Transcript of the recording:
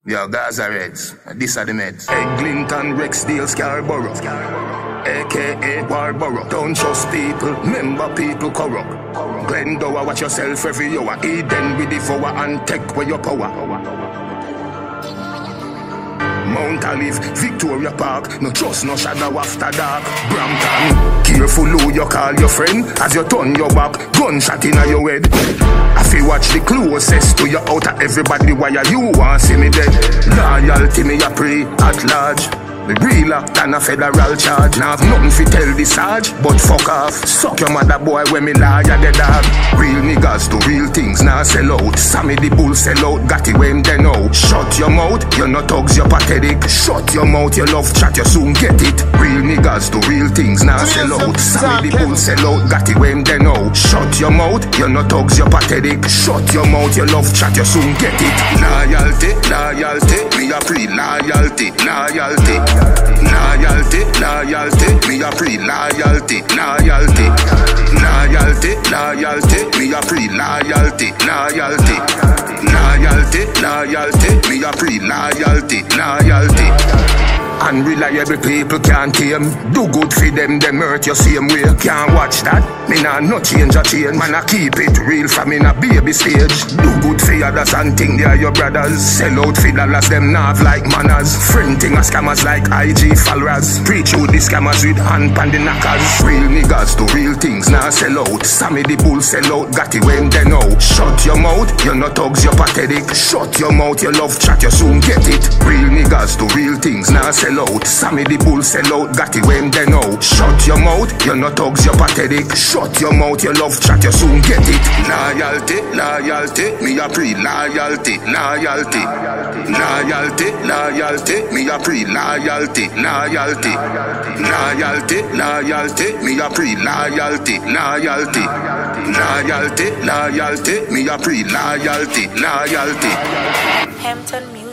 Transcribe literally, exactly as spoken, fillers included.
Yo, Gaza Reds, this are the meds. Eglinton, Rexdale, Scarborough, A K A Warborough. Don't trust people, member people corrupt. Glendower, watch yourself every hour. Eden with the devour and take away your power. Mount Olive, Victoria Park, no trust, no shadow after dark. Brampton, careful who you call your friend. As you turn your back, gunshot in your head. I feel watch the closest to you out of everybody. Why you want see me dead? Loyalty me a pray at large. Me realer than a federal charge. Now have nothing fi tell the sarge, but fuck off. Suck your mother boy when me lie at the dog. Real niggas do real things, now sell out. Sammy the bull sell out, got it when they know. Shut your mouth, you're not thugs, you're pathetic. Shut your mouth, you love chat, you soon get it. Real niggas do real things, now sell out. Sammy the bull sell out, got it when they know. Shut your mouth, you're not thugs, you're pathetic. Shut your mouth, you love chat, you soon get it. Loyalty, loyalty, me a pre loyalty, loyalty. Loyalty, loyalty, me a pre loyalty, loyalty. Loyalty, loyalty, me a pre loyalty, loyalty. Loyalty, loyalty, me a pre loyalty, loyalty. Unreliable people can't tame. Do good for them, them hurt you same way. Can't watch that, me nah no change a change. Man I keep it real from in a baby stage. Do good for others and think they are your brothers. Sell out for dollars, them nav like manners. Friend thing a scammers like I G followers. Preach out the scammers with hand pan the knockers. Real niggas do real things, now sell out. Sammy the bull sell out, got it when they know. Shut your mouth, you're not thugs, you're pathetic. Shut your mouth, you love chat, you soon get it. Real niggas do real things, now sell out. Sammy the bull sell out, got it when they know. Shut your mouth, you're not thugs, you're pathetic. Shut your mouth, you love chat, you soon get it. Loyalty, loyalty, me a pre loyalty, loyalty. Loyalty, loyalty, me a pre loyalty, loyalty. Loyalty, loyalty, me a pre loyalty, loyalty. Loyalty, loyalty, me a pre loyalty, loyalty. Hampton Music.